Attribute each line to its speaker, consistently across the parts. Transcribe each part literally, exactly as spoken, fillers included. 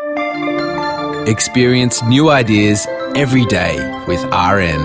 Speaker 1: Experience new ideas every day with R N.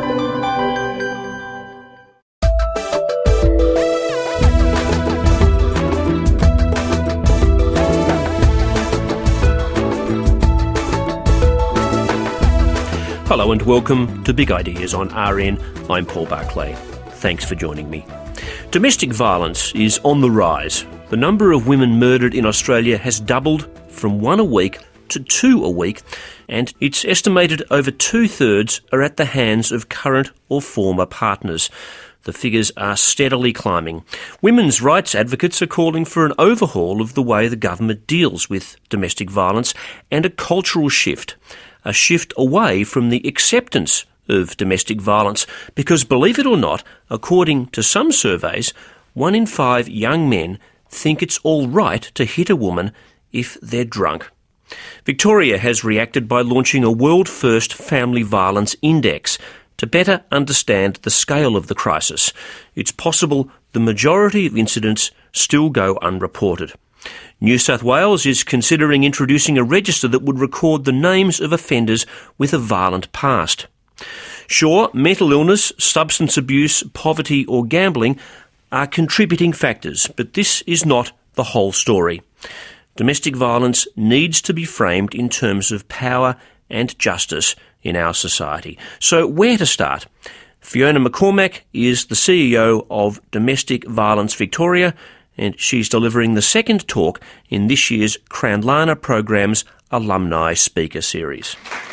Speaker 2: Hello and welcome to Big Ideas on R N. I'm Paul Barclay. Thanks for joining me. Domestic violence is on the rise. The number of women murdered in Australia has doubled from one a week to two a week, and it's estimated over two-thirds are at the hands of current or former partners. The figures are steadily climbing. Women's rights advocates are calling for an overhaul of the way the government deals with domestic violence and a cultural shift, a shift away from the acceptance of domestic violence, because, believe it or not, according to some surveys, one in five young men think it's all right to hit a woman if they're drunk. Victoria has reacted by launching a world-first family violence index to better understand the scale of the crisis. It's possible the majority of incidents still go unreported. New South Wales is considering introducing a register that would record the names of offenders with a violent past. Sure, mental illness, substance abuse, poverty or gambling are contributing factors, but this is not the whole story. Domestic violence needs to be framed in terms of power and justice in our society. So where to start? Fiona McCormack is the C E O of Domestic Violence Victoria, and she's delivering the second talk in this year's Crownlana program's Alumni Speaker Series.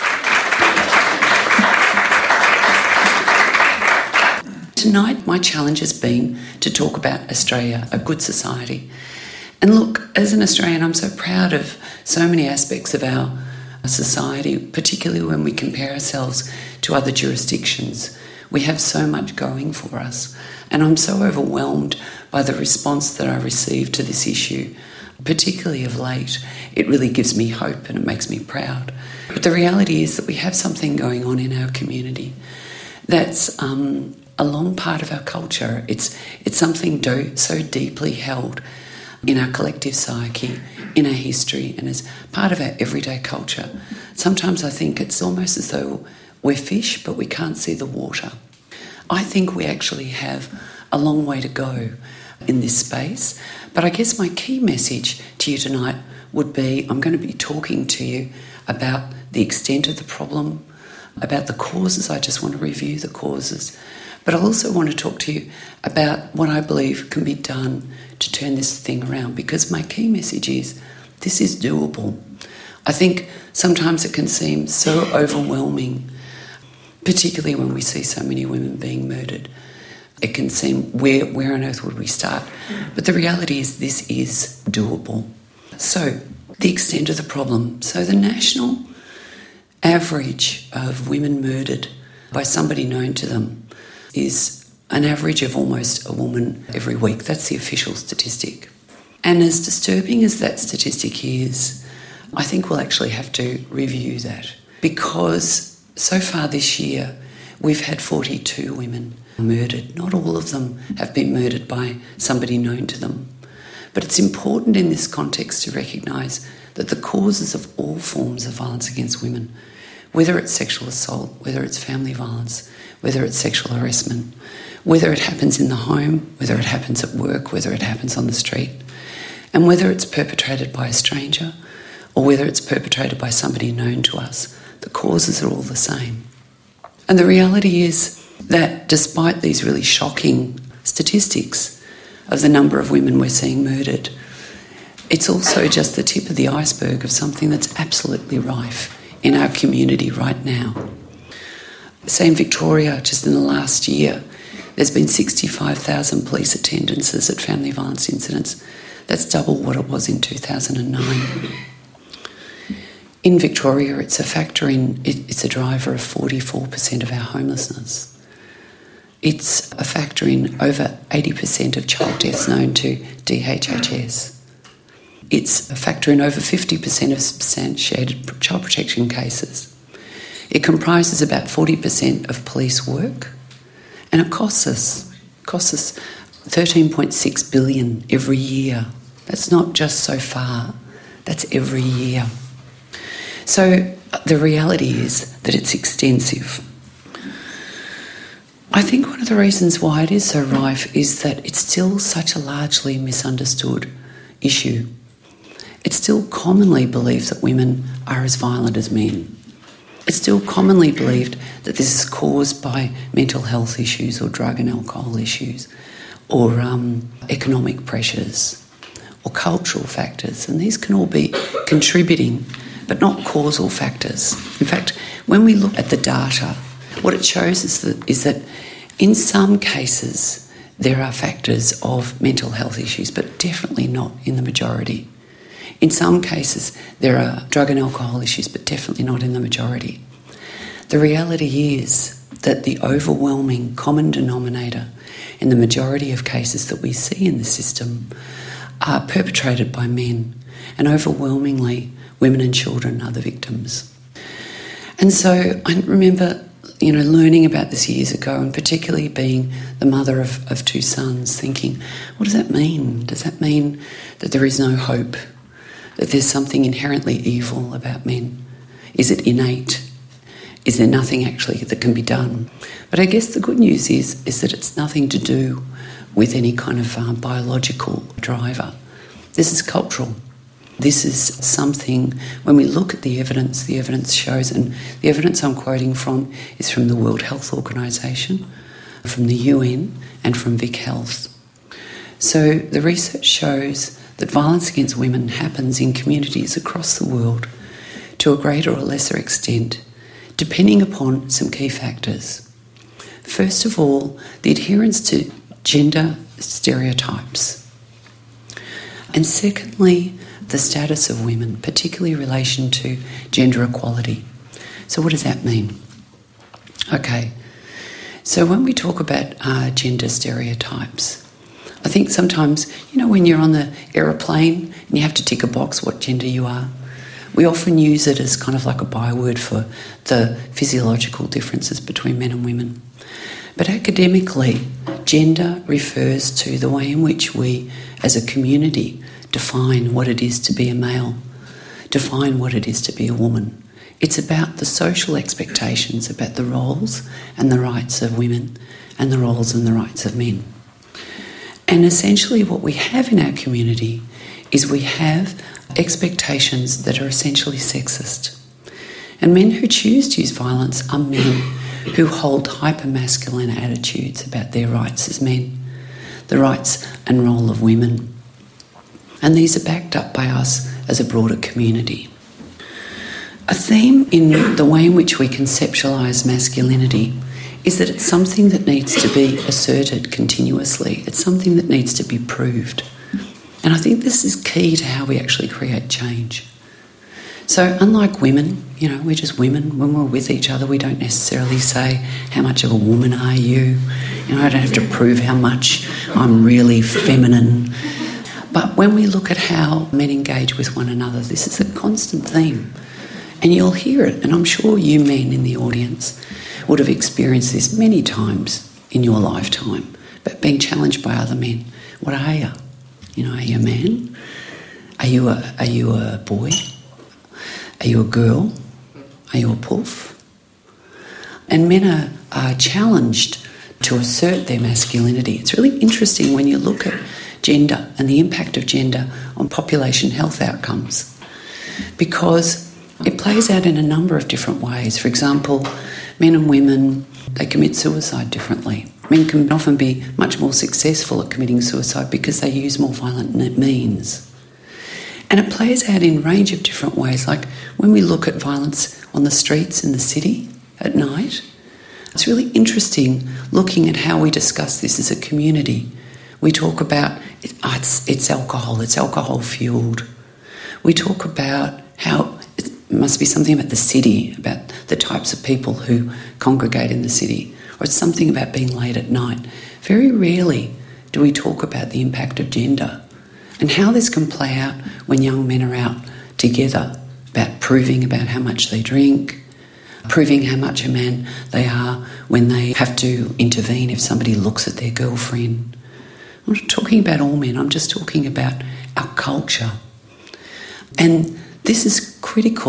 Speaker 3: Tonight, my challenge has been to talk about Australia, a good society. And look, as an Australian, I'm so proud of so many aspects of our society, particularly when we compare ourselves to other jurisdictions. We have so much going for us. And I'm so overwhelmed by the response that I received to this issue, particularly of late. It really gives me hope and it makes me proud. But the reality is that we have something going on in our community that's um, a long part of our culture. It's, it's something do, so deeply held in our collective psyche, in our history, and as part of our everyday culture. Sometimes I think it's almost as though we're fish, but we can't see the water. I think we actually have a long way to go in this space, but I guess my key message to you tonight would be, I'm going to be talking to you about the extent of the problem, about the causes. I just want to review the causes. But I also want to talk to you about what I believe can be done to turn this thing around, because my key message is this is doable. I think sometimes it can seem so overwhelming, particularly when we see so many women being murdered. It can seem, where, where on earth would we start? But the reality is this is doable. So, the extent of the problem. So the national average of women murdered by somebody known to them is an average of almost a woman every week. That's the official statistic. And as disturbing as that statistic is, I think we'll actually have to review that, because so far this year we've had forty-two women murdered. Not all of them have been murdered by somebody known to them. But it's important in this context to recognise that the causes of all forms of violence against women, whether it's sexual assault, whether it's family violence, whether it's sexual harassment, whether it happens in the home, whether it happens at work, whether it happens on the street, and whether it's perpetrated by a stranger or whether it's perpetrated by somebody known to us, the causes are all the same. And the reality is that despite these really shocking statistics of the number of women we're seeing murdered, it's also just the tip of the iceberg of something that's absolutely rife in our community right now. Say in Victoria, just in the last year, there's been sixty-five thousand police attendances at family violence incidents. That's double what it was in two thousand nine. In Victoria, it's a factor in, it's a driver of forty-four percent of our homelessness. It's a factor in over eighty percent of child deaths known to D H H S. It's a factor in over fifty percent of substantiated child protection cases. It comprises about forty percent of police work, and it costs us, costs us thirteen point six billion dollars every year. That's not just so far, that's every year. So the reality is that it's extensive. I think one of the reasons why it is so rife is that it's still such a largely misunderstood issue. It's still commonly believed that women are as violent as men. It's still commonly believed that this is caused by mental health issues or drug and alcohol issues or um, economic pressures or cultural factors. And these can all be contributing but not causal factors. In fact, when we look at the data, what it shows is that, is that in some cases there are factors of mental health issues, but definitely not in the majority. In some cases there are drug and alcohol issues, but definitely not in the majority. The reality is that the overwhelming common denominator in the majority of cases that we see in the system are perpetrated by men, and overwhelmingly women and children are the victims. And so I remember, you know, learning about this years ago, and particularly being the mother of, of two sons, thinking, what does that mean? Does that mean that there is no hope? That there's something inherently evil about men? Is it innate? Is there nothing actually that can be done? But I guess the good news is, is that it's nothing to do with any kind of um, biological driver. This is cultural. This is something, when we look at the evidence, the evidence shows, and the evidence I'm quoting from is from the World Health Organization, from the U N, and from Vic Health. So the research shows that violence against women happens in communities across the world to a greater or lesser extent, depending upon some key factors. First of all, the adherence to gender stereotypes. And secondly, the status of women, particularly in relation to gender equality. So what does that mean? Okay, so when we talk about uh, gender stereotypes, I think sometimes, you know, when you're on the aeroplane and you have to tick a box what gender you are, we often use it as kind of like a byword for the physiological differences between men and women. But academically, gender refers to the way in which we, as a community, define what it is to be a male, define what it is to be a woman. It's about the social expectations, about the roles and the rights of women and the roles and the rights of men. And essentially what we have in our community is we have expectations that are essentially sexist. And men who choose to use violence are men who hold hyper-masculine attitudes about their rights as men, the rights and role of women. And these are backed up by us as a broader community. A theme in the way in which we conceptualise masculinity is that it's something that needs to be asserted continuously. It's something that needs to be proved. And I think this is key to how we actually create change. So unlike women, you know, we're just women. When we're with each other, we don't necessarily say, how much of a woman are you? You know, I don't have to prove how much I'm really feminine. But when we look at how men engage with one another, this is a constant theme. And you'll hear it, and I'm sure you men in the audience would have experienced this many times in your lifetime, but being challenged by other men. What are you? You know, are you a man? Are you a, are you a boy? Are you a girl? Are you a poof? And men are, are challenged to assert their masculinity. It's really interesting when you look at gender and the impact of gender on population health outcomes, because it plays out in a number of different ways. For example, men and women, they commit suicide differently. Men can often be much more successful at committing suicide because they use more violent means. And it plays out in a range of different ways, like when we look at violence on the streets in the city at night, it's really interesting looking at how we discuss this as a community. We talk about oh, it's, it's alcohol, it's alcohol-fuelled. We talk about how it must be something about the city, about the types of people who congregate in the city, or it's something about being late at night. Very rarely do we talk about the impact of gender and how this can play out when young men are out together, about proving about how much they drink, proving how much a man they are when they have to intervene if somebody looks at their girlfriend. I'm not talking about all men, I'm just talking about our culture. And this is critical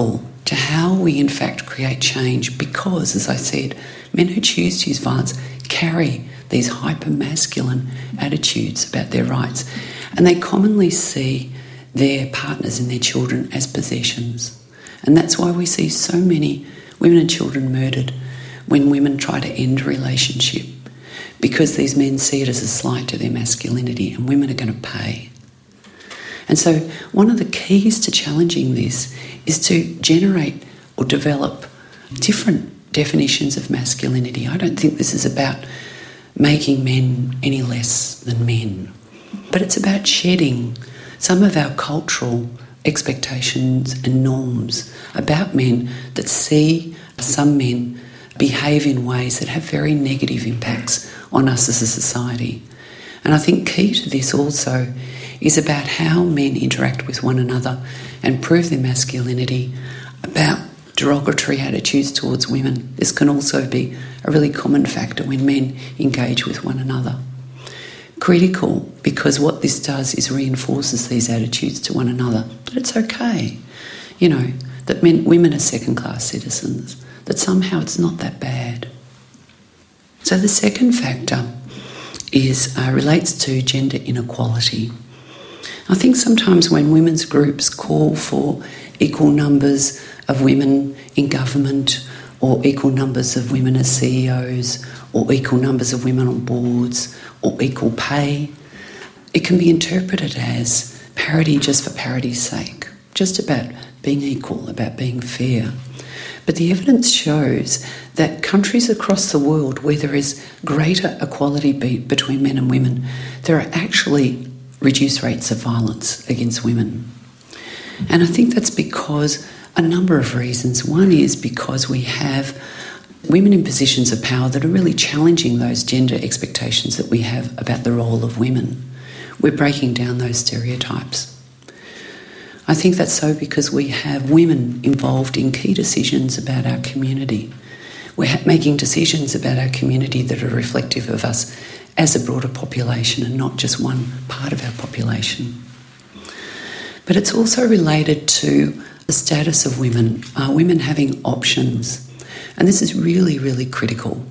Speaker 3: to how we in fact create change, because, as I said, men who choose to use violence carry these hyper-masculine attitudes about their rights, and they commonly see their partners and their children as possessions. And that's why we see so many women and children murdered when women try to end a relationship, because these men see it as a slight to their masculinity, and women are going to pay. And so one of the keys to challenging this is to generate or develop different definitions of masculinity. I don't think this is about making men any less than men, but it's about shedding some of our cultural expectations and norms about men that see some men behave in ways that have very negative impacts on us as a society. And I think key to this also is about how men interact with one another and prove their masculinity, about derogatory attitudes towards women. This can also be a really common factor when men engage with one another. Critical, because what this does is reinforces these attitudes to one another, that it's okay, you know, that men, women are second-class citizens, that somehow it's not that bad. So the second factor is uh, relates to gender inequality. I think sometimes when women's groups call for equal numbers of women in government, or equal numbers of women as C E Os, or equal numbers of women on boards, or equal pay, it can be interpreted as parity just for parity's sake, just about being equal, about being fair. But the evidence shows that countries across the world where there is greater equality be- between men and women, there are actually reduced rates of violence against women. And I think that's because a number of reasons. One is because we have women in positions of power that are really challenging those gender expectations that we have about the role of women. We're breaking down those stereotypes. I think that's so because we have women involved in key decisions about our community. We're making decisions about our community that are reflective of us as a broader population and not just one part of our population. But it's also related to the status of women, uh, women having options. And this is really, really critical,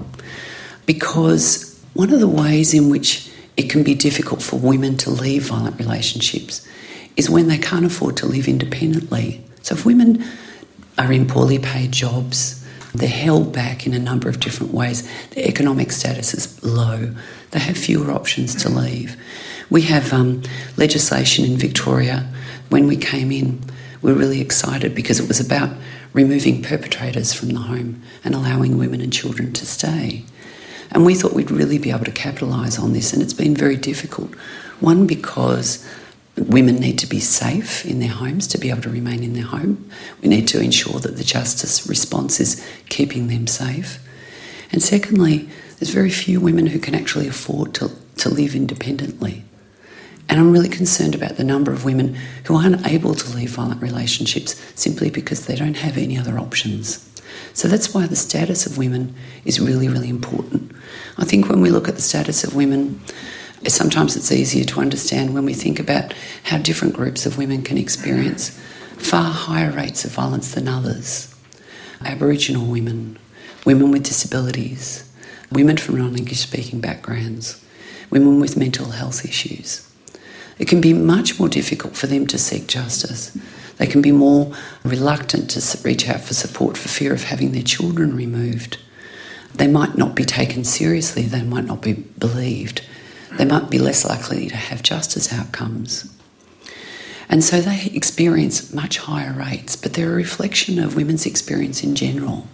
Speaker 3: because one of the ways in which it can be difficult for women to leave violent relationships is when they can't afford to live independently. So if women are in poorly paid jobs, they're held back in a number of different ways, their economic status is low, they have fewer options to leave. We have um, legislation in Victoria. When we came in, we were really excited because it was about removing perpetrators from the home and allowing women and children to stay. And we thought we'd really be able to capitalise on this, and it's been very difficult. One, because women need to be safe in their homes to be able to remain in their home. We need to ensure that the justice response is keeping them safe. And secondly, there's very few women who can actually afford to, to live independently. And I'm really concerned about the number of women who aren't able to leave violent relationships simply because they don't have any other options. So that's why the status of women is really, really important. I think when we look at the status of women, sometimes it's easier to understand when we think about how different groups of women can experience far higher rates of violence than others. Aboriginal women, women with disabilities, women from non-English speaking backgrounds, women with mental health issues. It can be much more difficult for them to seek justice. They can be more reluctant to reach out for support for fear of having their children removed. They might not be taken seriously, they might not be believed. They might be less likely to have justice outcomes. And so they experience much higher rates, but they're a reflection of women's experience in general.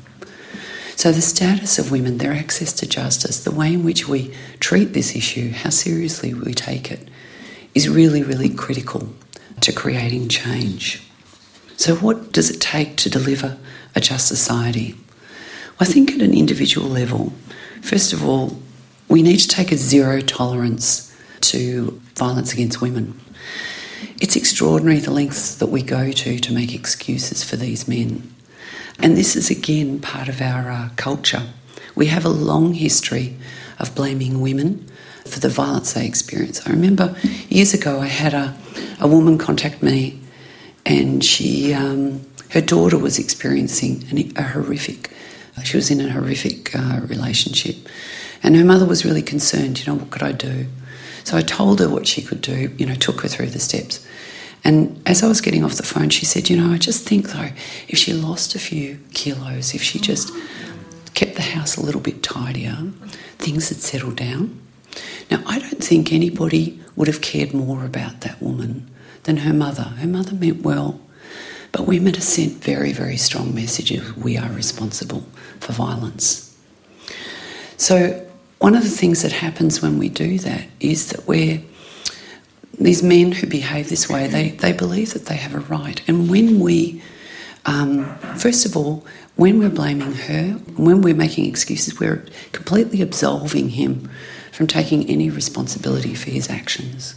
Speaker 3: So the status of women, their access to justice, the way in which we treat this issue, how seriously we take it, is really, really critical to creating change. So what does it take to deliver a just society? I think at an individual level, first of all, we need to take a zero tolerance to violence against women. It's extraordinary the lengths that we go to to make excuses for these men. And this is again part of our uh, culture. We have a long history of blaming women for the violence they experience. I remember years ago I had a, a woman contact me and she, um, her daughter was experiencing an, a horrific, she was in a horrific uh, relationship, and her mother was really concerned, you know, what could I do? So I told her what she could do, you know, took her through the steps. And as I was getting off the phone, she said, you know, I just think, though, if she lost a few kilos, if she just kept the house a little bit tidier, things had settled down. Now, I don't think anybody would have cared more about that woman than her mother. Her mother meant well, but women have sent very, very strong messages. We are responsible for violence. So one of the things that happens when we do that is that we're, these men who behave this way, they, they believe that they have a right. And when we, um, first of all, when we're blaming her, when we're making excuses, we're completely absolving him from taking any responsibility for his actions.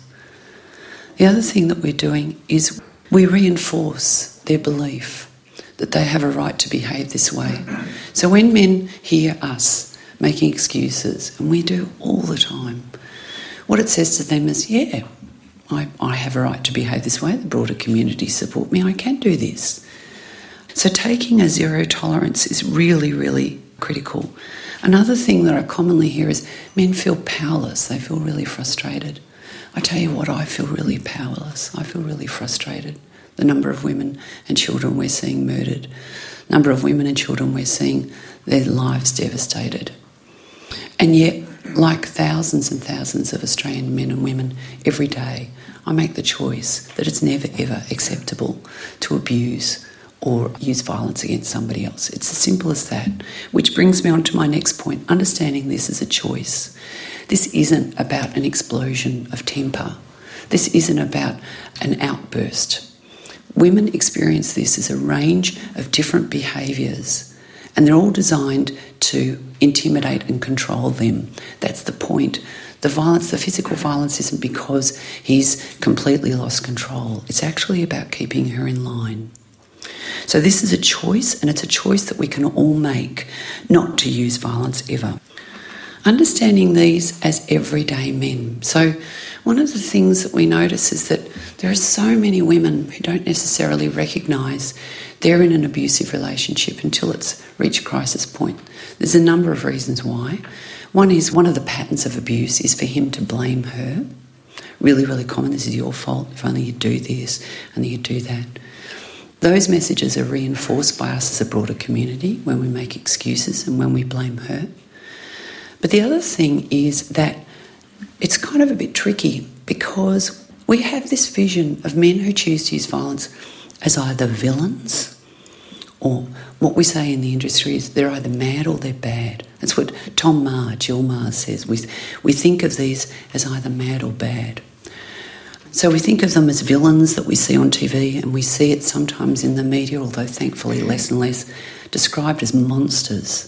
Speaker 3: The other thing that we're doing is we reinforce their belief that they have a right to behave this way. So when men hear us making excuses, and we do all the time, what it says to them is, yeah, I, I have a right to behave this way, the broader community support me, I can do this. So taking a zero tolerance is really, really critical. Another thing that I commonly hear is men feel powerless, they feel really frustrated. I tell you what, I feel really powerless, I feel really frustrated. The number of women and children we're seeing murdered, number of women and children we're seeing their lives devastated. And yet, like thousands and thousands of Australian men and women every day, I make the choice that it's never ever acceptable to abuse or use violence against somebody else. It's as simple as that. Which brings me on to my next point, understanding this as a choice. This isn't about an explosion of temper. This isn't about an outburst. Women experience this as a range of different behaviours, and they're all designed to intimidate and control them. That's the point. The violence, the physical violence, isn't because he's completely lost control. It's actually about keeping her in line. So this is a choice, and it's a choice that we can all make, not to use violence ever. Understanding these as everyday men. So one of the things that we notice is that there are so many women who don't necessarily recognise they're in an abusive relationship until it's reached crisis point. There's a number of reasons why. One is one of the patterns of abuse is for him to blame her. Really, really common. This is your fault. If only you'd do this, only you'd do that. Those messages are reinforced by us as a broader community when we make excuses and when we blame her. But the other thing is that it's kind of a bit tricky because we have this vision of men who choose to use violence as either villains, or what we say in the industry is they're either mad or they're bad. That's what Tom Maher, Jill Maher says. We, we think of these as either mad or bad. So we think of them as villains that we see on T V, and we see it sometimes in the media, although thankfully less and less, described as monsters.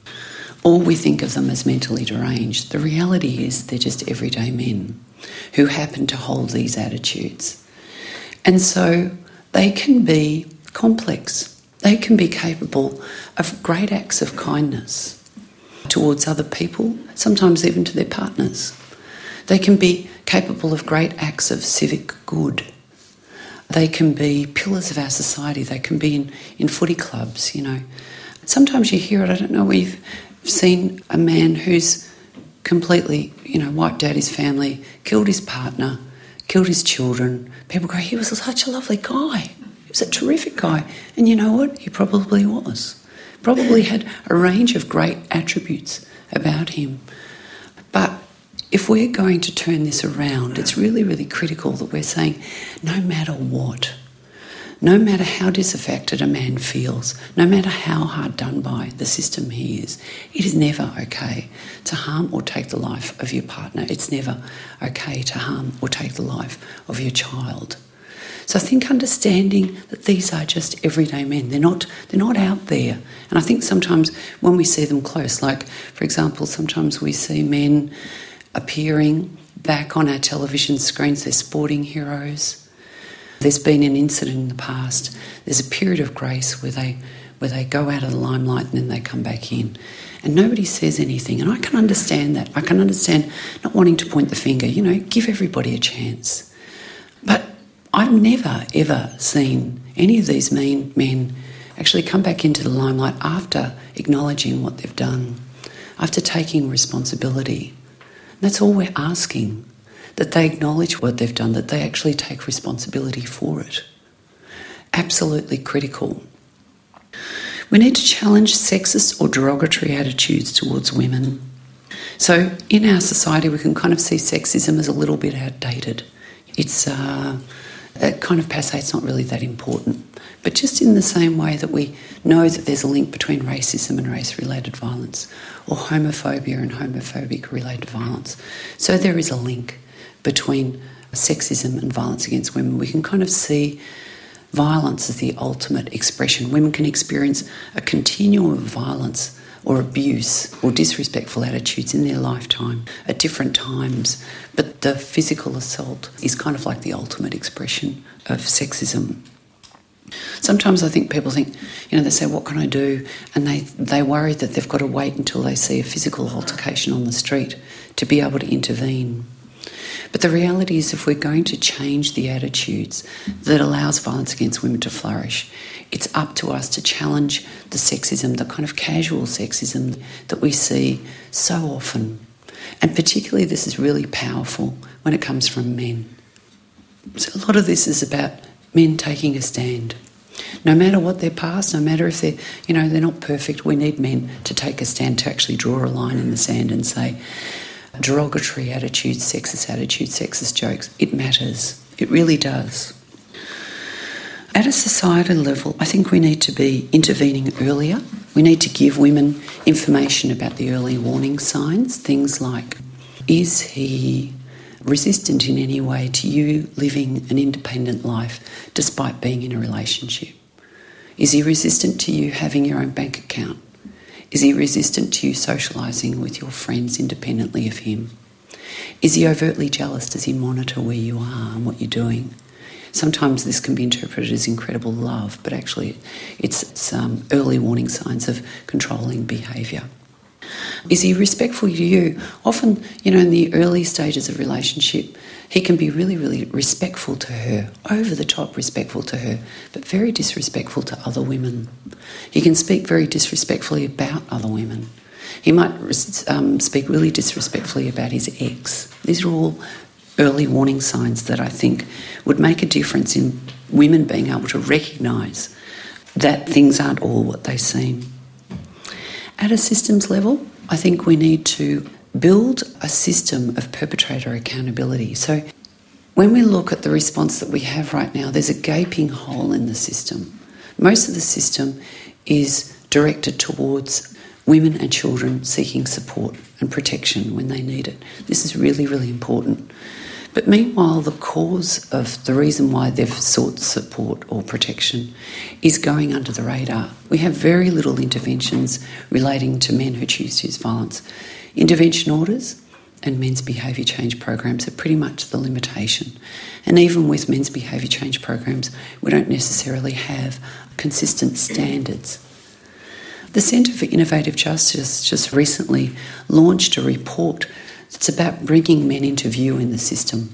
Speaker 3: Or we think of them as mentally deranged. The reality is they're just everyday men who happen to hold these attitudes. And so they can be complex. They can be capable of great acts of kindness towards other people, sometimes even to their partners. They can be capable of great acts of civic good. They can be pillars of our society. They can be in, in footy clubs, you know. Sometimes you hear it, I don't know, we've seen a man who's completely, you know, wiped out his family, killed his partner, killed his children. People go, he was such a lovely guy. He was a terrific guy. And you know what? He probably was. Probably had a range of great attributes about him. But if we're going to turn this around, it's really, really critical that we're saying, no matter what, no matter how disaffected a man feels, no matter how hard done by the system he is, it is never okay to harm or take the life of your partner. It's never okay to harm or take the life of your child. So I think understanding that these are just everyday men, they're not, they're not out there. And I think sometimes when we see them close, like, for example, sometimes we see men appearing back on our television screens, they're sporting heroes. There's been an incident in the past. There's a period of grace where they where they go out of the limelight and then they come back in. And nobody says anything. And I can understand that. I can understand not wanting to point the finger. You know, give everybody a chance. But I've never, ever seen any of these mean men actually come back into the limelight after acknowledging what they've done, after taking responsibility. And that's all we're asking, that they acknowledge what they've done, that they actually take responsibility for it. Absolutely critical. We need to challenge sexist or derogatory attitudes towards women. So in our society, we can kind of see sexism as a little bit outdated. It's uh, a kind of passé, it's not really that important. But just in the same way that we know that there's a link between racism and race-related violence, or homophobia and homophobic-related violence. So there is a link between sexism and violence against women. We can kind of see violence as the ultimate expression. Women can experience a continuum of violence or abuse or disrespectful attitudes in their lifetime at different times, but the physical assault is kind of like the ultimate expression of sexism. Sometimes I think people think, you know, they say, what can I do? And they, they worry that they've got to wait until they see a physical altercation on the street to be able to intervene. But the reality is, if we're going to change the attitudes that allows violence against women to flourish, it's up to us to challenge the sexism, the kind of casual sexism that we see so often. And particularly this is really powerful when it comes from men. So a lot of this is about men taking a stand. No matter what their past, no matter if they're, you know, they're not perfect, we need men to take a stand, to actually draw a line in the sand and say, derogatory attitudes, sexist attitudes, sexist jokes, it matters. It really does. At a societal level, I think we need to be intervening earlier. We need to give women information about the early warning signs, things like, is he resistant in any way to you living an independent life despite being in a relationship? Is he resistant to you having your own bank account? Is he resistant to you socialising with your friends independently of him? Is he overtly jealous? Does he monitor where you are and what you're doing? Sometimes this can be interpreted as incredible love, but actually it's, it's um, early warning signs of controlling behaviour. Is he respectful to you? Often, you know, in the early stages of relationship, he can be really, really respectful to her, over the top respectful to her, but very disrespectful to other women. He can speak very disrespectfully about other women. He might um, speak really disrespectfully about his ex. These are all early warning signs that I think would make a difference in women being able to recognise that things aren't all what they seem. At a systems level, I think we need to build a system of perpetrator accountability. So when we look at the response that we have right now, there's a gaping hole in the system. Most of the system is directed towards women and children seeking support and protection when they need it. This is really, really important. But meanwhile, the cause of the reason why they've sought support or protection is going under the radar. We have very little interventions relating to men who choose to use violence. Intervention orders and men's behaviour change programs are pretty much the limitation. And even with men's behaviour change programs, we don't necessarily have consistent standards. The Centre for Innovative Justice just recently launched a report that's about bringing men into view in the system.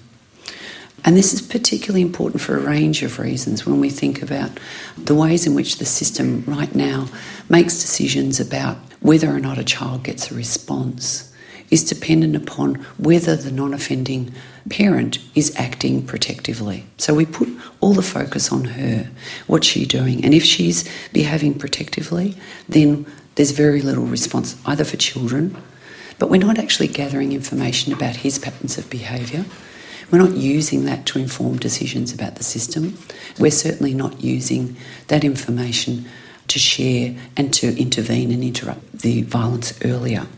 Speaker 3: And this is particularly important for a range of reasons when we think about the ways in which the system right now makes decisions about whether or not a child gets a response is dependent upon whether the non-offending parent is acting protectively. So we put all the focus on her, what's she doing, and if she's behaving protectively, then there's very little response either for children, but we're not actually gathering information about his patterns of behaviour. We're not using that to inform decisions about the system. We're certainly not using that information to share and to intervene and interrupt the violence earlier.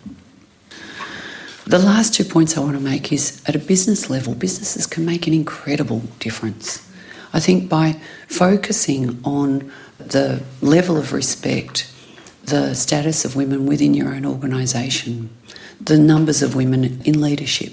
Speaker 3: The last two points I want to make is at a business level, businesses can make an incredible difference. I think by focusing on the level of respect, the status of women within your own organisation, the numbers of women in leadership,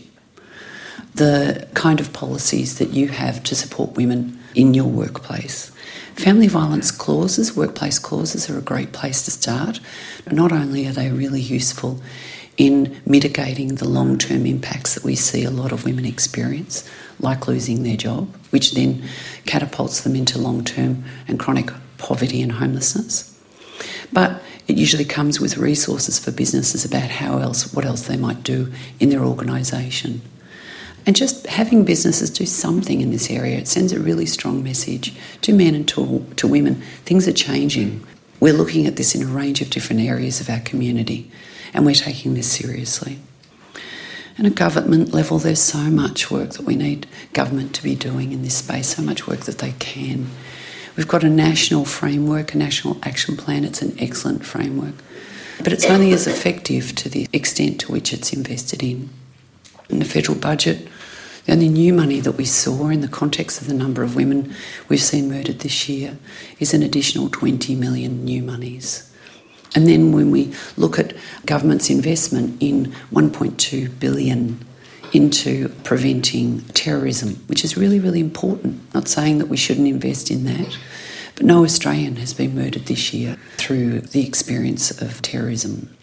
Speaker 3: the kind of policies that you have to support women in your workplace. Family violence clauses, workplace clauses are a great place to start. Not only are they really useful in mitigating the long-term impacts that we see a lot of women experience, like losing their job, which then catapults them into long-term and chronic poverty and homelessness. But it usually comes with resources for businesses about how else, what else they might do in their organisation. And just having businesses do something in this area, it sends a really strong message to men and to, to women. Things are changing. We're looking at this in a range of different areas of our community, and we're taking this seriously. And at government level, there's so much work that we need government to be doing in this space, so much work that they can. We've got a national framework, a national action plan. It's an excellent framework. But it's only as effective to the extent to which it's invested in. In the federal budget, the only new money that we saw in the context of the number of women we've seen murdered this year is an additional twenty million new monies. And then when we look at government's investment in one point two billion dollars into preventing terrorism, which is really, really important. Not saying that we shouldn't invest in that, but no Australian has been murdered this year through the experience of terrorism.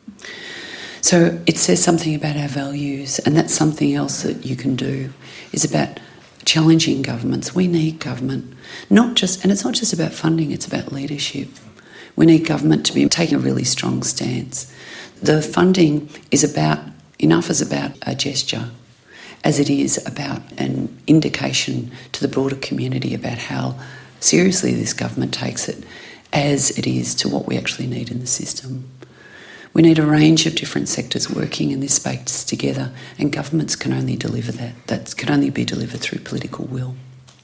Speaker 3: So it says something about our values, and that's something else that you can do, is about challenging governments. We need government, not just, and it's not just about funding, it's about leadership. We need government to be taking a really strong stance. The funding is about, enough is about a gesture, as it is about an indication to the broader community about how seriously this government takes it, as it is to what we actually need in the system. We need a range of different sectors working in this space together, and governments can only deliver that. That can only be delivered through political will.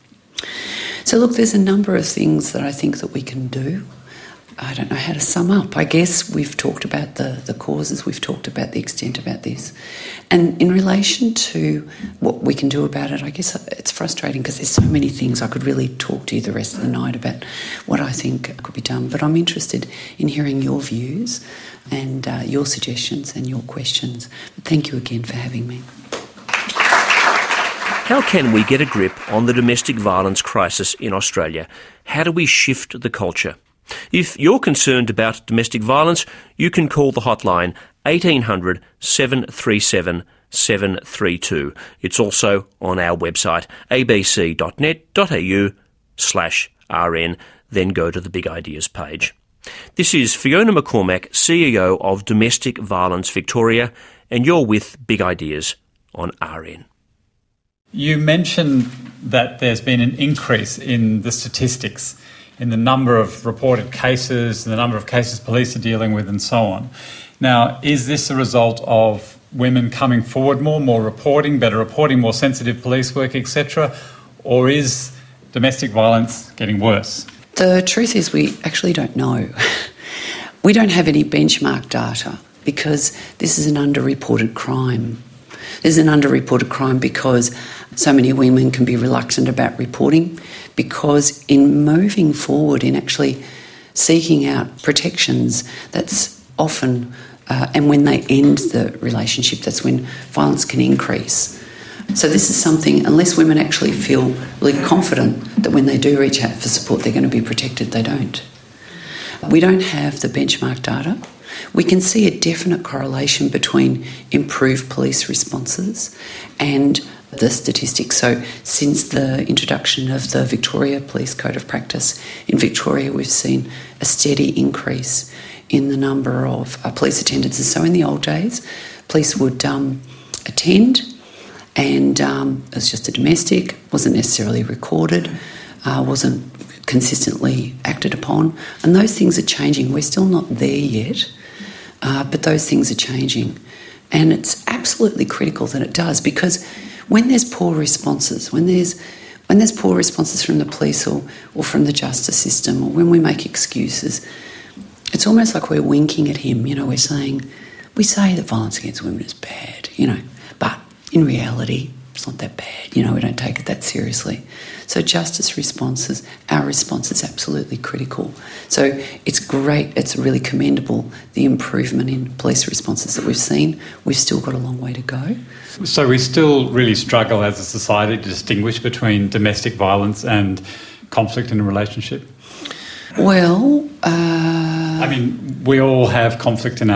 Speaker 3: So look, there's a number of things that I think that we can do. I don't know how to sum up. I guess we've talked about the, the causes, we've talked about the extent about this. And in relation to what we can do about it, I guess it's frustrating because there's so many things. I could really talk to you the rest of the night about what I think could be done, but I'm interested in hearing your views and uh, your suggestions and your questions. But thank you again for having me.
Speaker 2: How can we get a grip on the domestic violence crisis in Australia? How do we shift the culture? If you're concerned about domestic violence, you can call the hotline eighteen hundred, seven three seven, seven three two. It's also on our website, abc.net.au slash rn. Then go to the Big Ideas page. This is Fiona McCormack, C E O of Domestic Violence Victoria, and you're with Big Ideas on R N.
Speaker 4: You mentioned that there's been an increase in the statistics, in the number of reported cases, the number of cases police are dealing with, and so on. Now, is this a result of women coming forward more, more reporting, better reporting, more sensitive police work, et cetera, or is domestic violence getting worse?
Speaker 3: The truth is we actually don't know. We don't have any benchmark data because this is an underreported crime. This is an underreported crime because so many women can be reluctant about reporting, because in moving forward, in actually seeking out protections, that's often, uh, and when they end the relationship, that's when violence can increase. So this is something, unless women actually feel really confident that when they do reach out for support they're going to be protected, they don't. We don't have the benchmark data. We can see a definite correlation between improved police responses and the statistics. So since the introduction of the Victoria Police Code of Practice, in Victoria we've seen a steady increase in the number of uh, police attendances. So in the old days, police would um, attend and um, it was just a domestic, wasn't necessarily recorded, uh, wasn't consistently acted upon, and those things are changing. We're still not there yet, uh, but those things are changing. And it's absolutely critical that it does, because when there's poor responses, when there's when there's poor responses from the police or, or from the justice system, or when we make excuses, it's almost like we're winking at him. You know, we're saying, we say that violence against women is bad, you know, but in reality, it's not that bad. You know, we don't take it that seriously. So justice responses, our response is absolutely critical. So it's great, it's really commendable, the improvement in police responses that we've seen. We've still got a long way to go.
Speaker 4: So we still really struggle as a society to distinguish between domestic violence and conflict in a relationship?
Speaker 3: Well, uh...
Speaker 4: I mean, we all have conflict in our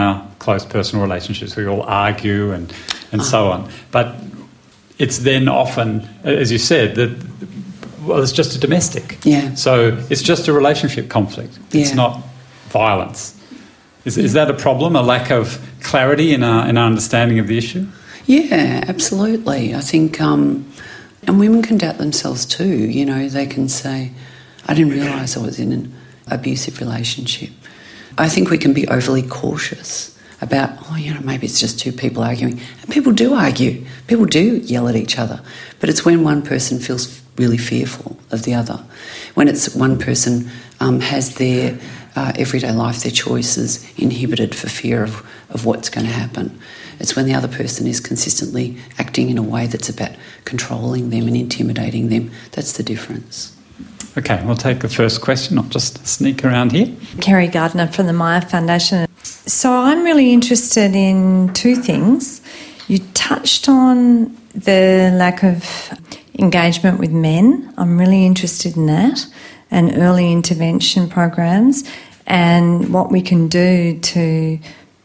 Speaker 4: close personal relationships. We all argue and, and so on. But it's then often, as you said, that, well, it's just a domestic.
Speaker 3: Yeah.
Speaker 4: So it's just a relationship conflict. It's
Speaker 3: Yeah.
Speaker 4: not violence. Is, is that a problem, a lack of clarity in our, in our understanding of the issue?
Speaker 3: Yeah, absolutely. I think, um, and women can doubt themselves too. You know, they can say, I didn't realise I was in an abusive relationship. I think we can be overly cautious about, oh, you know, maybe it's just two people arguing. And people do argue. People do yell at each other. But it's when one person feels really fearful of the other. When it's one person um, has their uh, everyday life, their choices inhibited for fear of, of what's going to happen. It's when the other person is consistently acting in a way that's about controlling them and intimidating them. That's the difference.
Speaker 4: Okay, we'll take the first question. I'll just sneak around here.
Speaker 5: Kerry Gardner from the Maya Foundation. So I'm really interested in two things. You touched on the lack of engagement with men. I'm really interested in that, and early intervention programs, and what we can do to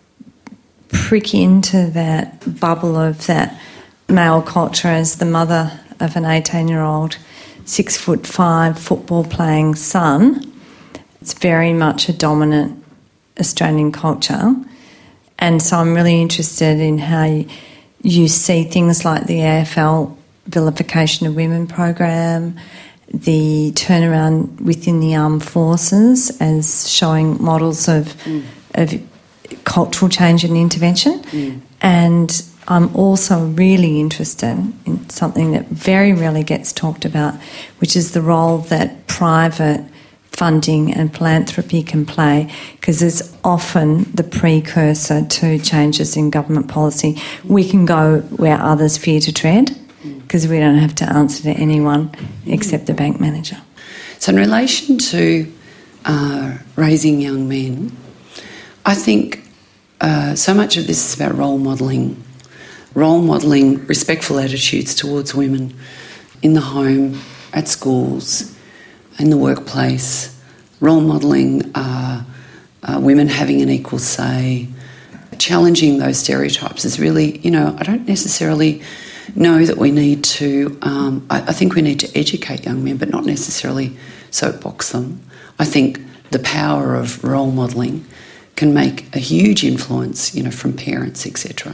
Speaker 5: prick into that bubble of that male culture. As the mother of an eighteen-year-old, six foot five football playing son, it's very much a dominant Australian culture. And so I'm really interested in how you, you see things like the A F L Vilification of Women program, the turnaround within the armed forces as showing models of, mm. of cultural change and intervention. Mm. And I'm also really interested in something that very rarely gets talked about, which is the role that private funding and philanthropy can play, because it's often the precursor to changes in government policy. We can go where others fear to tread, because we don't have to answer to anyone except the bank manager.
Speaker 3: So in relation to uh, raising young men, I think uh, so much of this is about role modelling, role modelling respectful attitudes towards women in the home, at schools, in the workplace, role modelling uh, uh, women having an equal say, challenging those stereotypes is really, you know, I don't necessarily know that we need to, um, I, I think we need to educate young men, but not necessarily soapbox them. I think the power of role modelling can make a huge influence, you know, from parents, et cetera.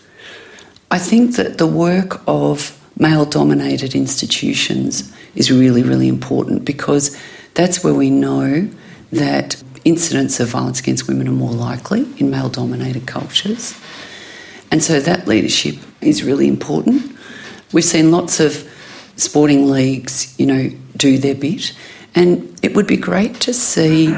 Speaker 3: I think that the work of male-dominated institutions is really, really important, because that's where we know that incidents of violence against women are more likely in male-dominated cultures. And so that leadership is really important. We've seen lots of sporting leagues, you know, do their bit. And it would be great to see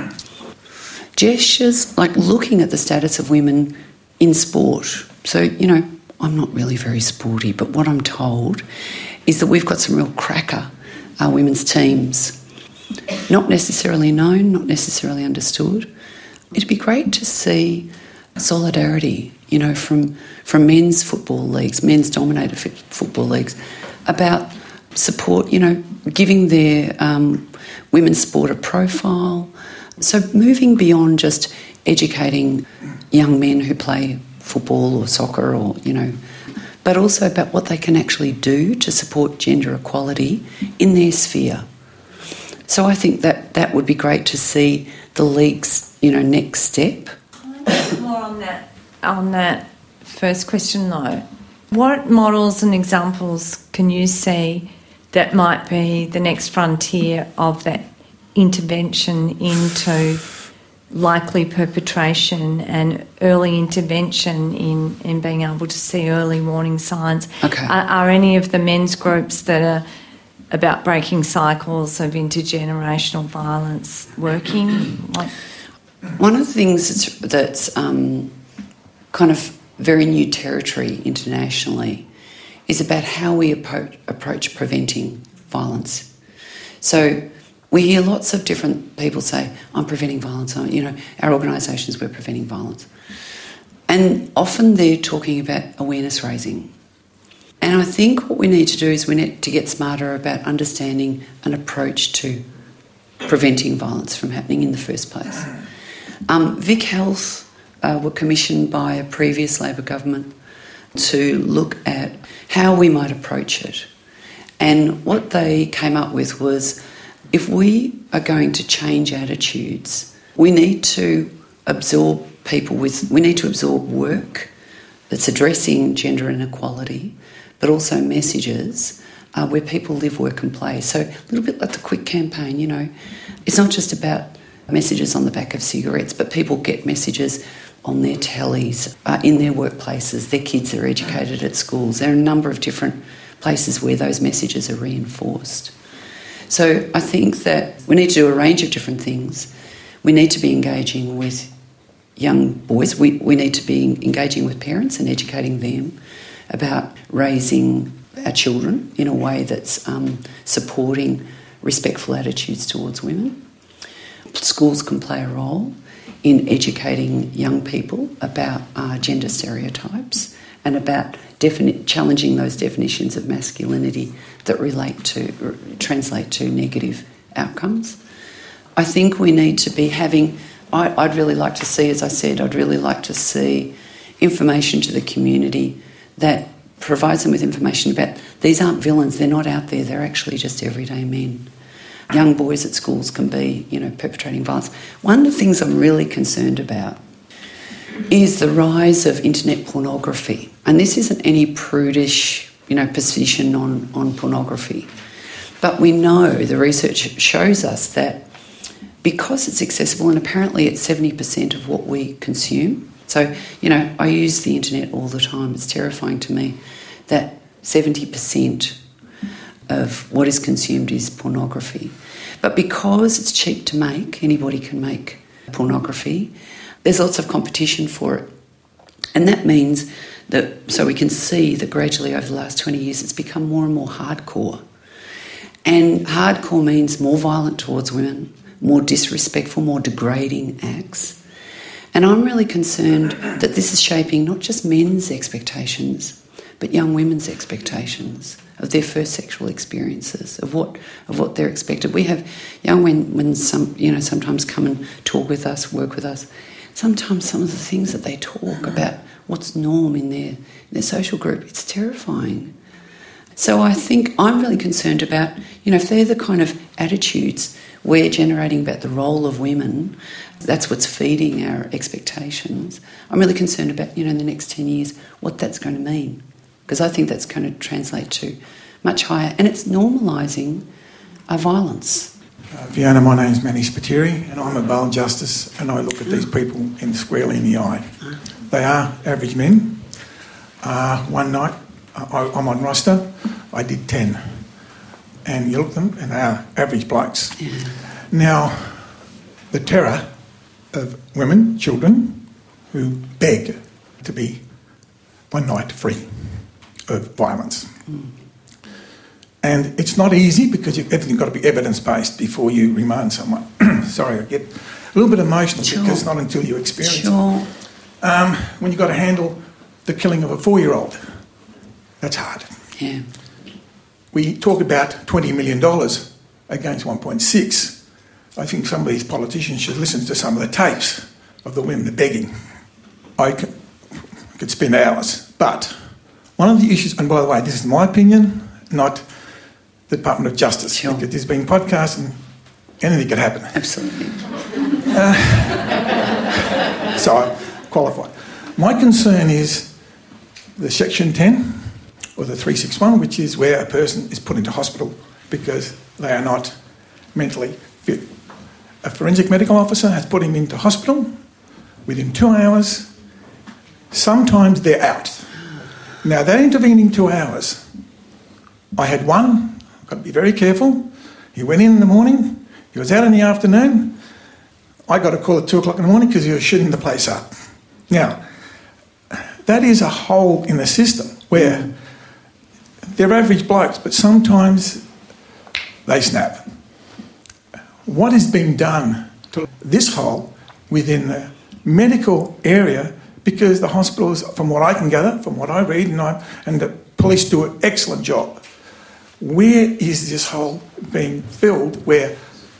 Speaker 3: gestures like looking at the status of women in sport. So, you know, I'm not really very sporty, but what I'm told is that we've got some real cracker uh, women's teams. Not necessarily known, not necessarily understood. It'd be great to see solidarity, you know, from from men's football leagues, men's dominated f- football leagues, about support, you know, giving their um, women's sport a profile. So moving beyond just educating young men who play football or soccer or, you know, but also about what they can actually do to support gender equality in their sphere. So I think that that would be great to see the league's, you know, next step.
Speaker 5: More on that, on that first question though. What models and examples can you see that might be the next frontier of that intervention into likely perpetration and early intervention in, in being able to see early warning signs?
Speaker 3: Okay.
Speaker 5: Are, are any of the men's groups that are about breaking cycles of intergenerational violence working? Like,
Speaker 3: one of the things that's, that's um, kind of very new territory internationally is about how we approach, approach preventing violence. So we hear lots of different people say, I'm preventing violence, you know, our organisations, we're preventing violence. And often they're talking about awareness raising. And I think what we need to do is we need to get smarter about understanding an approach to preventing violence from happening in the first place. Um, Vic Health uh, were commissioned by a previous Labor government to look at how we might approach it. And what they came up with was, if we are going to change attitudes, we need to absorb people with, we need to absorb work that's addressing gender inequality, but also messages uh, where people live, work and play. So a little bit like the Quick campaign, you know. It's not just about messages on the back of cigarettes, but people get messages on their tellies, uh, in their workplaces, their kids are educated at schools. There are a number of different places where those messages are reinforced. So I think that we need to do a range of different things. We need to be engaging with young boys. We, we need to be engaging with parents and educating them about raising our children in a way that's um, supporting respectful attitudes towards women. Schools can play a role in educating young people about uh, gender stereotypes and about defini- challenging those definitions of masculinity that relate to, r- translate to negative outcomes. I think we need to be having, I, I'd really like to see, as I said, I'd really like to see information to the community that provides them with information about these aren't villains, they're not out there, they're actually just everyday men. Young boys at schools can be, you know, perpetrating violence. One of the things I'm really concerned about is the rise of internet pornography. And this isn't any prudish, you know, position on, on pornography. But we know, the research shows us that because it's accessible, and apparently it's seventy percent of what we consume. So, you know, I use the internet all the time. It's terrifying to me that seventy percent of what is consumed is pornography. But because it's cheap to make, anybody can make pornography, there's lots of competition for it. And that means that, so we can see that gradually over the last twenty years it's become more and more hardcore. And hardcore means more violent towards women, more disrespectful, more degrading acts. And I'm really concerned that this is shaping not just men's expectations, but young women's expectations of their first sexual experiences, of what of what they're expected. We have young women, some you know, sometimes come and talk with us, work with us. Sometimes some of the things that they talk about, what's norm in their in their social group, it's terrifying. So I think I'm really concerned about, you know, if they're the kind of attitudes we're generating about the role of women, that's what's feeding our expectations. I'm really concerned about, you know, in the next ten years, what that's going to mean. Because I think that's going to translate to much higher, and it's normalising uh, violence.
Speaker 6: Uh, Fiona, my name's Manny Spiteri, and I'm a bail justice, and I look at these people in squarely in the eye. They are average men. Uh, one night, I, I'm on roster, I did ten. And you look at them, and they are average blokes.
Speaker 3: Yeah.
Speaker 6: Now, the terror of women, children, who beg to be one night free of violence. Mm. And it's not easy because you've, everything's got to be evidence-based before you remand someone. Sorry, I get a little bit emotional sure. because it's not until you experience
Speaker 3: sure.
Speaker 6: it. Um, when you've got to handle the killing of a four-year-old, that's hard.
Speaker 3: Yeah.
Speaker 6: We talk about twenty million dollars against one point six. I think some of these politicians should listen to some of the tapes of the women begging. I could, could spend hours. But one of the issues, and by the way, this is my opinion, not the Department of Justice.
Speaker 3: Sure.
Speaker 6: Because there's been podcasts and anything could happen.
Speaker 3: Absolutely.
Speaker 6: Uh, so I qualify. My concern is the Section ten or the three sixty-one, which is where a person is put into hospital because they are not mentally fit. A forensic medical officer has put him into hospital. Within two hours, sometimes they're out. Now, that intervening two hours, I had one, I've got to be very careful. He went in in the morning, he was out in the afternoon. I got a call at two o'clock in the morning because he was shooting the place up. Now, that is a hole in the system where they're average blokes, but sometimes they snap. What is being done to this hole within the medical area, because the hospitals, from what I can gather, from what I read, and, I, and the police do an excellent job, where is this hole being filled where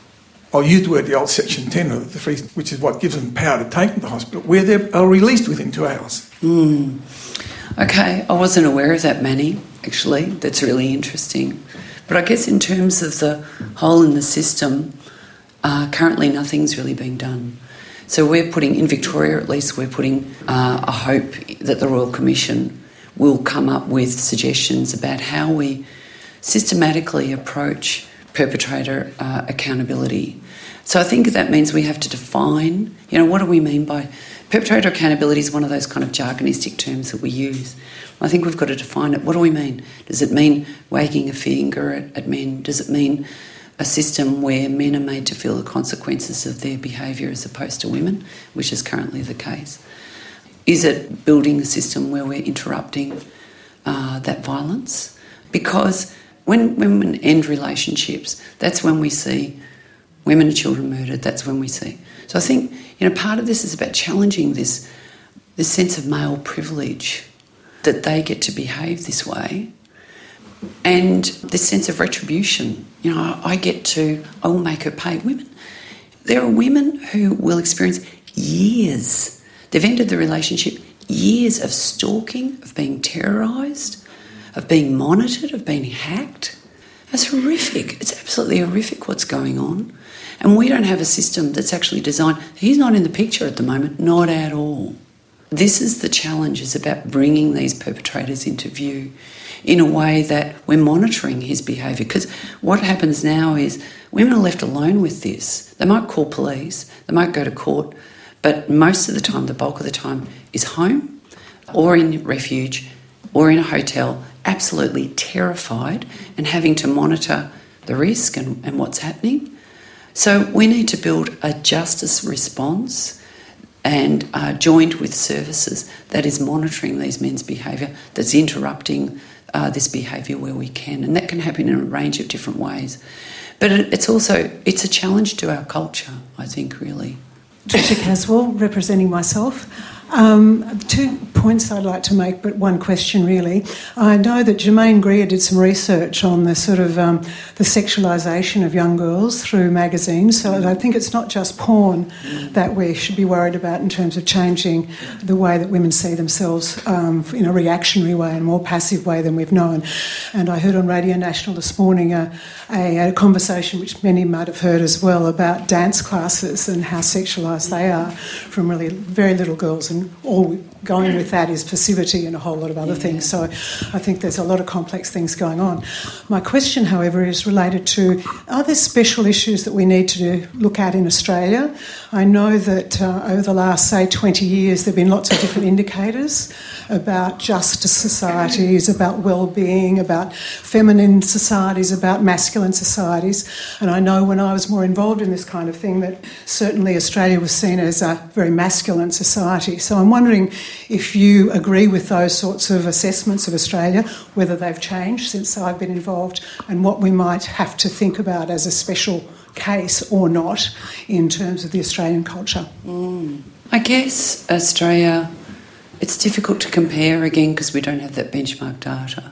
Speaker 6: I'll use the word the old Section ten, or the free, which is what gives them power to take them to hospital, where they are released within two hours.
Speaker 3: Mm. Okay, I wasn't aware of that, Manny, actually. That's really interesting. But I guess in terms of the hole in the system, uh, currently nothing's really being done. So we're putting, in Victoria at least, we're putting uh, a hope that the Royal Commission will come up with suggestions about how we systematically approach perpetrator uh, accountability. So I think that means we have to define, you know, what do we mean by... Perpetrator accountability is one of those kind of jargonistic terms that we use. I think we've got to define it. What do we mean? Does it mean wagging a finger at, at men? Does it mean a system where men are made to feel the consequences of their behaviour as opposed to women, which is currently the case? Is it building a system where we're interrupting uh, that violence? Because when women end relationships, that's when we see women and children murdered, that's when we see. So I think, you know, part of this is about challenging this, this sense of male privilege, that they get to behave this way, and this sense of retribution. You know, I get to, I will make her pay. Women, there are women who will experience years, they've ended the relationship, years of stalking, of being terrorised, of being monitored, of being hacked. It's horrific. It's absolutely horrific what's going on. And we don't have a system that's actually designed. He's not in the picture at the moment, not at all. This is the challenge, is about bringing these perpetrators into view in a way that we're monitoring his behaviour. Because what happens now is women are left alone with this. They might call police, they might go to court, but most of the time, the bulk of the time, is home or in refuge or in a hotel, absolutely terrified and having to monitor the risk and, and what's happening. So we need to build a justice response and uh, joined with services that is monitoring these men's behaviour, that's interrupting uh, this behaviour where we can. And that can happen in a range of different ways. But it, it's also, it's a challenge to our culture, I think, really.
Speaker 7: Tricia Caswell, representing myself. Um, two points I'd like to make, but one question really. I know that Germaine Greer did some research on the sort of um, the sexualisation of young girls through magazines, so I think it's not just porn that we should be worried about in terms of changing the way that women see themselves um, in a reactionary way and more passive way than we've known. And I heard on Radio National this morning a, a, a conversation which many might have heard as well about dance classes and how sexualised they are from really very little girls, and all going with that is passivity and a whole lot of other yeah. things. So I think there's a lot of complex things going on. My question, however, is related to, are there special issues that we need to look at in Australia? I know that uh, over the last, say, twenty years, there have been lots of different indicators about justice societies, about well-being, about feminine societies, about masculine societies. And I know when I was more involved in this kind of thing that certainly Australia was seen as a very masculine society. So I'm wondering if you agree with those sorts of assessments of Australia, whether they've changed since I've been involved, and what we might have to think about as a special case or not in terms of the Australian culture.
Speaker 3: Mm. I guess Australia, it's difficult to compare again because we don't have that benchmark data.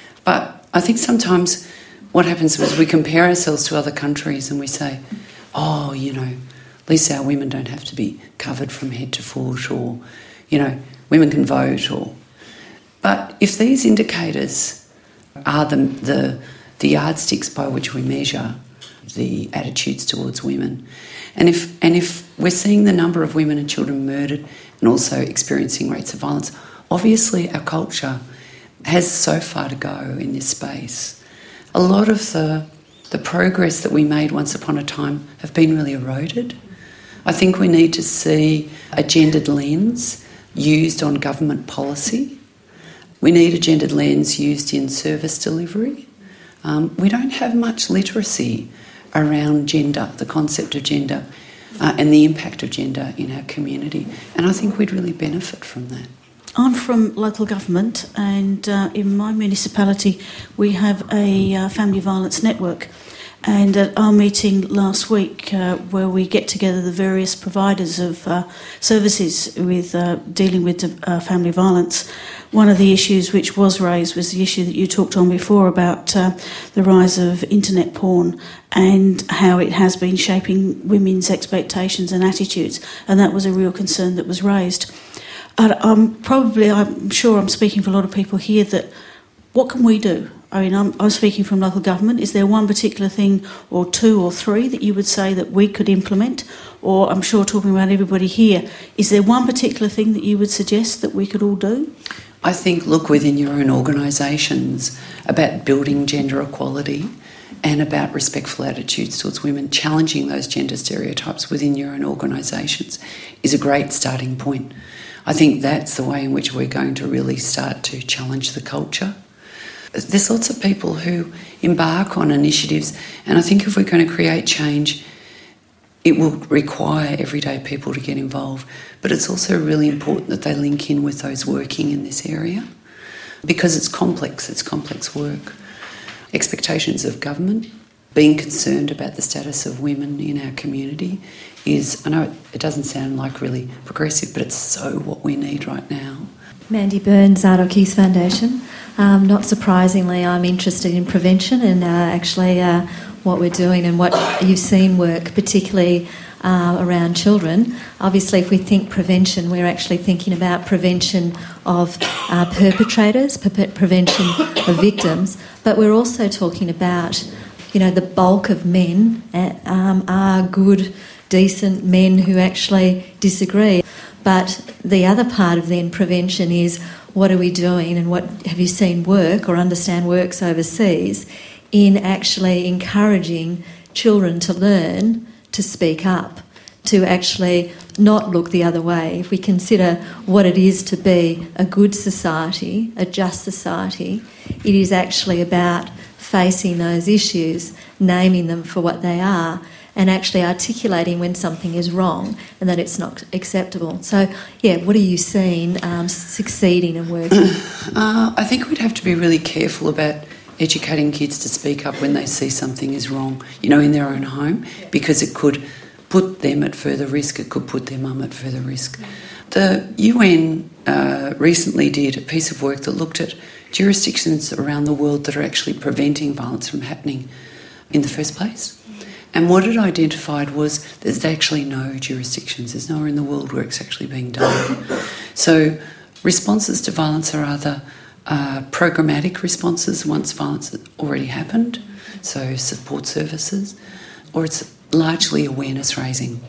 Speaker 3: But I think sometimes what happens is we compare ourselves to other countries and we say, oh, you know, at least our women don't have to be covered from head to foot, or, you know, women can vote. Or, but if these indicators are the, the, the yardsticks by which we measure the attitudes towards women, and if and if we're seeing the number of women and children murdered and also experiencing rates of violence, obviously our culture has so far to go in this space. A lot of the the progress that we made once upon a time have been really eroded. I think we need to see a gendered lens used on government policy. We need a gendered lens used in service delivery. Um, we don't have much literacy around gender, the concept of gender, uh, and the impact of gender in our community. And I think we'd really benefit from that.
Speaker 8: I'm from local government, and uh, in my municipality we have a uh, family violence network. And at our meeting last week, uh, where we get together the various providers of uh, services with uh, dealing with uh, family violence, one of the issues which was raised was the issue that you talked on before about uh, the rise of internet porn and how it has been shaping women's expectations and attitudes, and that was a real concern that was raised. And I'm probably, I'm sure I'm speaking for a lot of people here, that what can we do? I mean, I'm, I'm speaking from local government. Is there one particular thing or two or three that you would say that we could implement? Or I'm sure talking about everybody here, is there one particular thing that you would suggest that we could all do?
Speaker 3: I think look within your own organisations about building gender equality and about respectful attitudes towards women, challenging those gender stereotypes within your own organisations is a great starting point. I think that's the way in which we're going to really start to challenge the culture. There's lots of people who embark on initiatives, and I think if we're going to create change, it will require everyday people to get involved. But it's also really important that they link in with those working in this area, because it's complex, it's complex work. Expectations of government, being concerned about the status of women in our community is, I know it doesn't sound like really progressive, but it's so what we need right now.
Speaker 9: Mandy Burns, Zadok Youth Foundation. Um, not surprisingly, I'm interested in prevention and uh, actually uh, what we're doing and what you've seen work, particularly uh, around children. Obviously, if we think prevention, we're actually thinking about prevention of uh, perpetrators, pre- prevention of victims, but we're also talking about, you know, the bulk of men uh, um, are good, decent men who actually disagree. But the other part of then prevention is, what are we doing and what have you seen work or understand works overseas in actually encouraging children to learn to speak up, to actually not look the other way. If we consider what it is to be a good society, a just society, it is actually about facing those issues, naming them for what they are, and actually articulating when something is wrong and that it's not acceptable. So, yeah, what are you seeing um, succeeding and working?
Speaker 3: Uh, I think we'd have to be really careful about educating kids to speak up when they see something is wrong, you know, in their own home, because it could put them at further risk, it could put their mum at further risk. The U N uh, recently did a piece of work that looked at jurisdictions around the world that are actually preventing violence from happening in the first place. And what it identified was there's actually no jurisdictions, there's nowhere in the world where it's actually being done. So responses to violence are either uh, programmatic responses once violence has already happened, so support services, or it's largely awareness raising.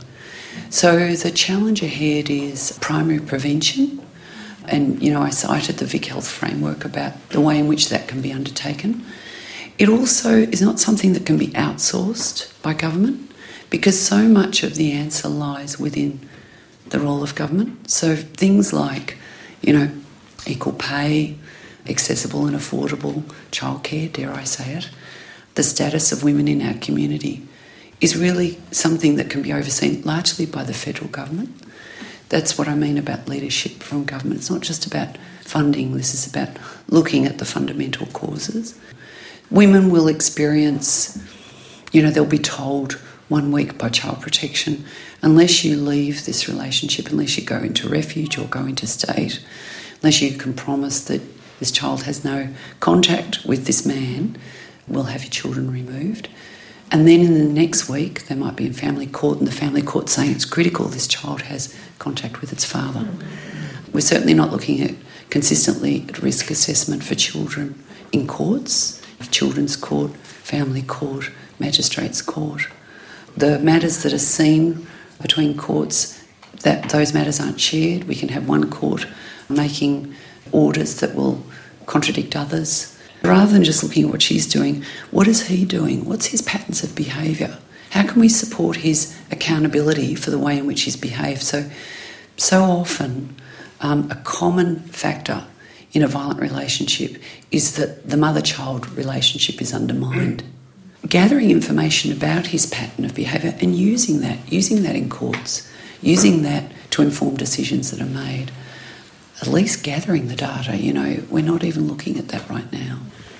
Speaker 3: So the challenge ahead is primary prevention. And, you know, I cited the Vic Health framework about the way in which that can be undertaken. It also is not something that can be outsourced by government, because so much of the answer lies within the role of government. So things like, you know, equal pay, accessible and affordable childcare, dare I say it, the status of women in our community is really something that can be overseen largely by the federal government. That's what I mean about leadership from government. It's not just about funding, this is about looking at the fundamental causes. Women will experience, you know, they'll be told one week by Child Protection, unless you leave this relationship, unless you go into refuge or go into state, unless you can promise that this child has no contact with this man, we'll have your children removed. And then in the next week, they might be in family court, and the family court saying it's critical this child has contact with its father. We're certainly not looking at consistently at risk assessment for children in courts, children's court, family court, magistrates court. The matters that are seen between courts, that those matters aren't shared. We can have one court making orders that will contradict others. Rather than just looking at what she's doing, what is he doing? What's his patterns of behaviour? How can we support his accountability for the way in which he's behaved? So, so often um, a common factor in a violent relationship is that the mother-child relationship is undermined. Gathering information about his pattern of behaviour and using that, using that in courts, using that to inform decisions that are made. At least gathering the data, you know, we're not even looking at that right now.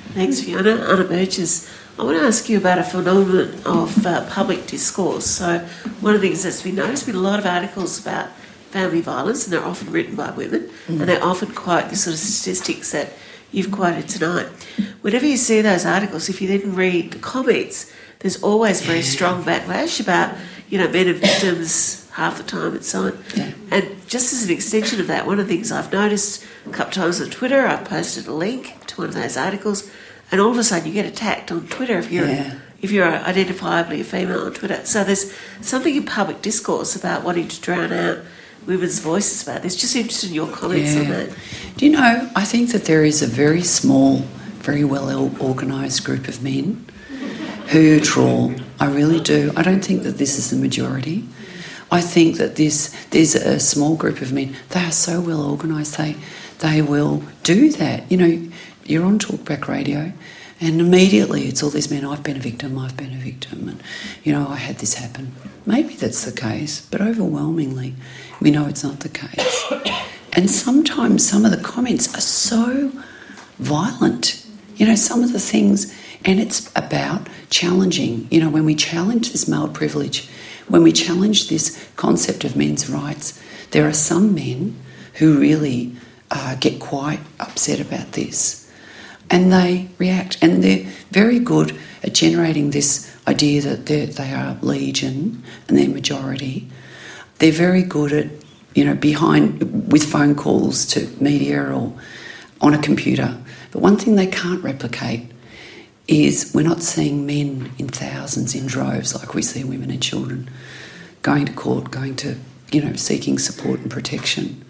Speaker 10: Thanks, Fiona. Anna Burgess. I want to ask you about a phenomenon of uh, public discourse. So one of the things that's been noticed, there's been a lot of articles about family violence, and they're often written by women, mm. and they often quote the sort of statistics that you've quoted tonight. Whenever you see those articles, if you then read the comments, there's always very strong backlash about, you know, men are victims half the time and so on.
Speaker 3: Yeah.
Speaker 10: And just as an extension of that, one of the things I've noticed a couple of times on Twitter, I've posted a link to one of those articles, and all of a sudden you get attacked on Twitter if you're
Speaker 3: yeah.
Speaker 10: if you're identifiably a female on Twitter. So there's something in public discourse about wanting to drown out women's voices about this. Just interested in your comments
Speaker 3: yeah.
Speaker 10: on that.
Speaker 3: Do you know, I think that there is a very small, very well organised group of men who draw. I really do. I don't think that this is the majority. I think that this there's a small group of men. They are so well organised. They they will do that. You know, you're on Talkback Radio, and immediately it's all these men. I've been a victim. I've been a victim, and you know, I had this happen. Maybe that's the case, but overwhelmingly, we know it's not the case. And sometimes some of the comments are so violent. You know, some of the things, and it's about challenging. You know, when we challenge this male privilege. When we challenge this concept of men's rights, there are some men who really uh, get quite upset about this, and they react, and they're very good at generating this idea that they are legion and they're majority. They're very good at, you know, behind with phone calls to media or on a computer. But one thing they can't replicate is we're not seeing men in thousands, in droves, like we see women and children going to court, going to, you know, seeking support and protection.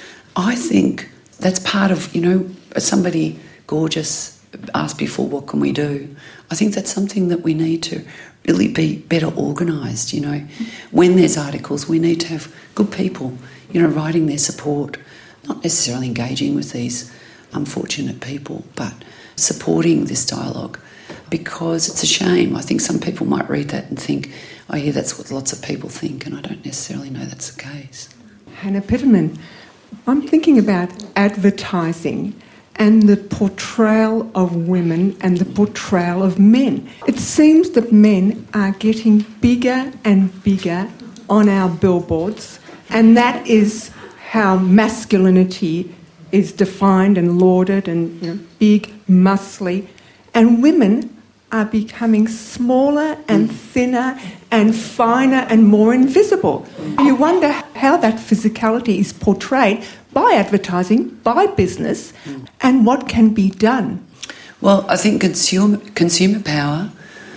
Speaker 3: I think that's part of, you know, somebody gorgeous asked before, what can we do? I think that's something that we need to really be better organised, you know. When there's articles, we need to have good people, you know, writing their support, not necessarily engaging with these unfortunate people, but supporting this dialogue. Because it's a shame. I think some people might read that and think, oh yeah, that's what lots of people think, and I don't necessarily know that's the case.
Speaker 11: Hannah Pitterman, I'm thinking about advertising and the portrayal of women and the portrayal of men. It seems that men are getting bigger and bigger on our billboards, and that is how masculinity is defined and lauded, and, you know, big, muscly, and women are becoming smaller and thinner and finer and more invisible. You wonder how that physicality is portrayed by advertising, by business, and what can be done.
Speaker 3: Well, I think consumer, consumer power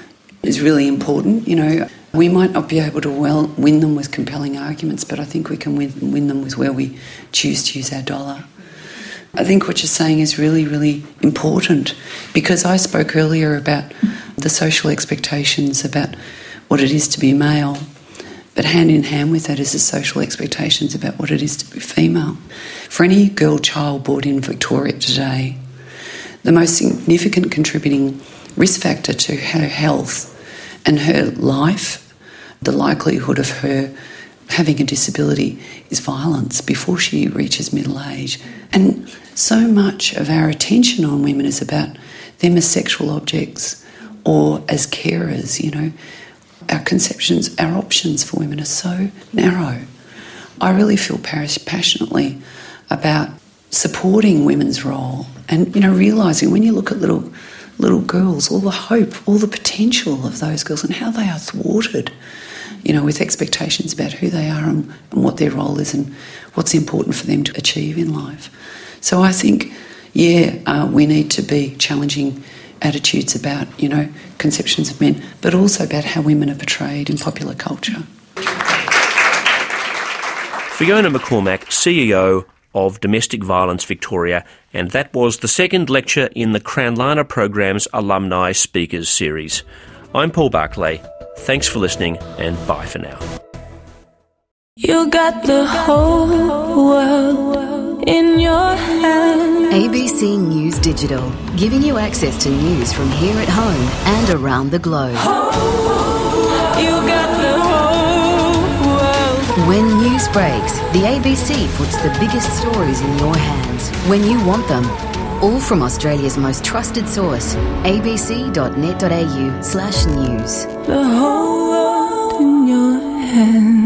Speaker 3: is really important. You know, we might not be able to well win them with compelling arguments, but I think we can win, win them with where we choose to use our dollar. I think what you're saying is really, really important, because I spoke earlier about the social expectations about what it is to be male, but hand in hand with that is the social expectations about what it is to be female. For any girl child born in Victoria today, the most significant contributing risk factor to her health and her life, the likelihood of her having a disability, is violence before she reaches middle age. And so much of our attention on women is about them as sexual objects or as carers, you know. Our conceptions, our options for women are so narrow. I really feel passionately about supporting women's role and, you know, realising when you look at little little girls, all the hope, all the potential of those girls and how they are thwarted, you know, with expectations about who they are and, and what their role is and what's important for them to achieve in life. So I think, yeah, uh, we need to be challenging attitudes about, you know, conceptions of men, but also about how women are portrayed in popular culture.
Speaker 2: Fiona McCormack, C E O of Domestic Violence Victoria, and that was the second lecture in the Cranlana program's Alumni Speakers Series. I'm Paul Barclay. Thanks for listening, and bye for now.
Speaker 12: You got the whole world in your hands.
Speaker 13: A B C News Digital, giving you access to news from here at home and around the globe.
Speaker 12: You got the whole world.
Speaker 13: When news breaks, the A B C puts the biggest stories in your hands when you want them. All from Australia's most trusted source, abc.net.au slash news.
Speaker 12: The whole world in your hands.